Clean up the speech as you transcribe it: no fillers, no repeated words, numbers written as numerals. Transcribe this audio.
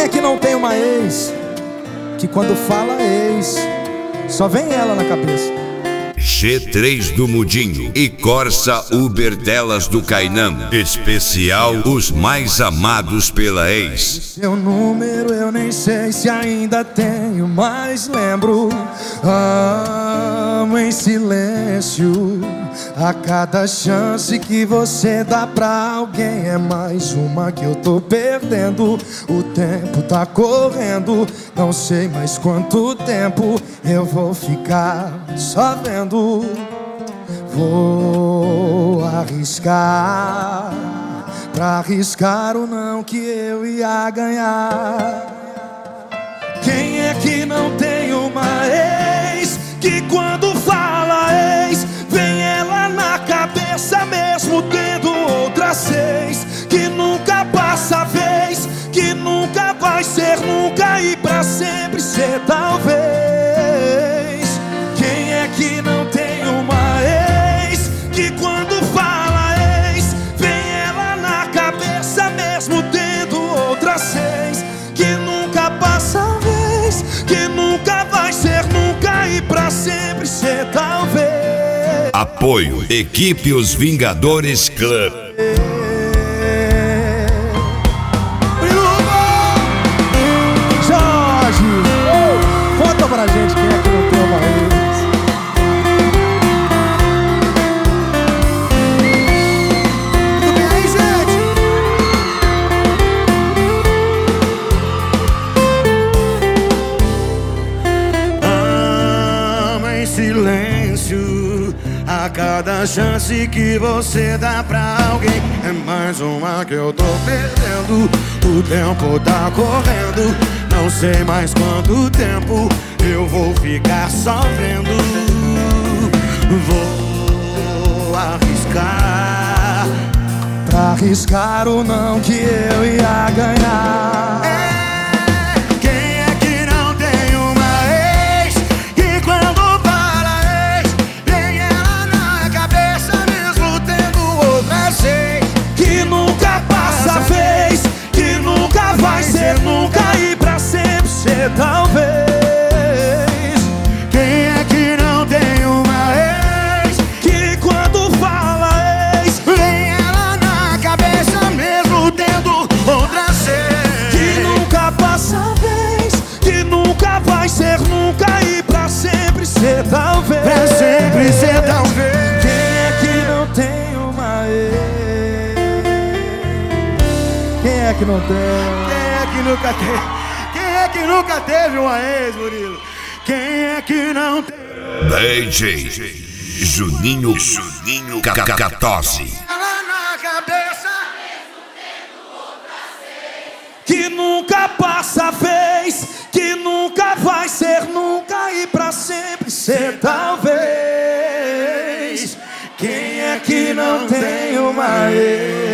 que não tem uma ex que quando fala ex só vem ela na cabeça? G3 do Mudinho e Corsa Uber delas do Cainam. Especial Os Mais Amados pela Ex. Seu número eu nem sei se ainda tenho, mas lembro. Amo em silêncio. A cada chance que você dá pra alguém é mais uma que eu tô perdendo. O tempo tá correndo, não sei mais quanto tempo eu vou ficar só vendo. Vou arriscar, pra arriscar o não que eu ia ganhar. Quem é que não tem uma ex que quando fala ex vem ela na cabeça mesmo tendo outras seis? Que nunca passa a vez, que nunca vai ser nunca e pra sempre ser talvez. Quem é que não tem uma ex que quando fala ex vem ela na cabeça mesmo tendo outras seis? Que nunca passa a vez, que nunca vai ser nunca e pra sempre ser talvez. Apoio Equipe Os Vingadores Club. Jorge, conta pra gente quem é que não tem uma ex. Tudo bem aí, gente? Ama em silêncio. A cada chance que você dá pra alguém é mais uma que eu tô perdendo. O tempo tá correndo, não sei mais quanto tempo eu vou ficar só vendo. Vou arriscar, Pra arriscar o não que eu ia ganhar. Quem é que não tem uma ex que quando fala ex vem ela na cabeça mesmo tendo outra seis? Que nunca passa a vez, que nunca vai ser nunca e pra sempre ser talvez. Quem é que não tem uma ex Que quando fala ex vem ela na cabeça mesmo tendo outra seis? que nunca passa a vez, que nunca vai ser nunca e pra sempre ser talvez. Pra sempre ser talvez. Quem é que não tem uma ex? Quem é que não tem? Quem é que nunca teve? Quem é que nunca teve uma ex, Murilo? Quem é que não tem? DJ Juninho Cacatosse. Ela na cabeça. Que nunca passa a vez, que nunca vai ser nunca e pra sempre ser talvez. Quem é que não tem uma ex?